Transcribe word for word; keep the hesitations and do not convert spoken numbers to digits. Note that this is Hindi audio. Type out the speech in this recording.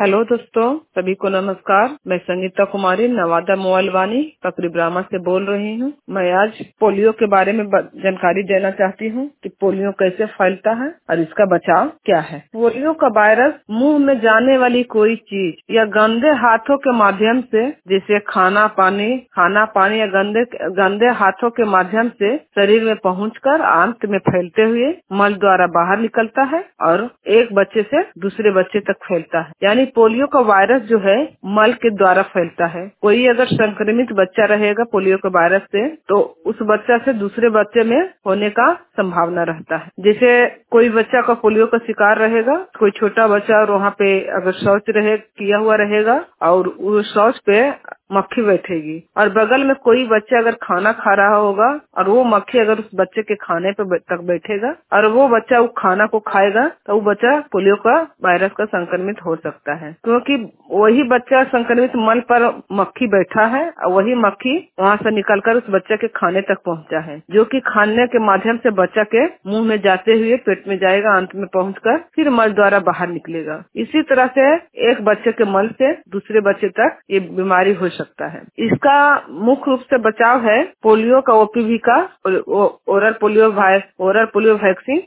हेलो दोस्तों, सभी को नमस्कार। मैं संगीता कुमारी नवादा मोबाइल वानी पकड़ी ब्राह्मण से बोल रही हूँ। मैं आज पोलियो के बारे में जानकारी देना चाहती हूँ कि पोलियो कैसे फैलता है और इसका बचाव क्या है। पोलियो का वायरस मुंह में जाने वाली कोई चीज या गंदे हाथों के माध्यम से, जैसे खाना पानी खाना पानी या गंदे गंदे हाथों के माध्यम से शरीर में पहुंचकर अंत में फैलते हुए मल द्वारा बाहर निकलता है और एक बच्चे से दूसरे बच्चे तक फैलता है। यानी पोलियो का वायरस जो है मल के द्वारा फैलता है। कोई अगर संक्रमित बच्चा रहेगा पोलियो के वायरस से तो उस बच्चा से दूसरे बच्चे में होने का संभावना रहता है। जैसे कोई बच्चा का पोलियो का शिकार रहेगा, कोई छोटा बच्चा और वहाँ पे अगर शौच रहे किया हुआ रहेगा और उस शौच पे मक्खी बैठेगी और बगल में कोई बच्चा अगर खाना खा रहा होगा और वो मक्खी अगर उस बच्चे के खाने पे तक बैठेगा और वो बच्चा उस खाना को खाएगा तो वो बच्चा पोलियो का वायरस का संक्रमित हो सकता है, क्योंकि वही बच्चा संक्रमित मल पर मक्खी बैठा है और वही मक्खी वहाँ से निकलकर उस बच्चे के खाने तक पहुँचा है, जो कि खाने के माध्यम से बच्चा के मुंह में जाते हुए पेट में जाएगा, अंत में पहुँचकर फिर मल द्वारा बाहर निकलेगा। इसी तरह से एक बच्चे के मल से दूसरे बच्चे तक ये बीमारी हो सकता है। इसका मुख्य रूप से बचाव है पोलियो का ओपीवी का oral polio oral polio vaccine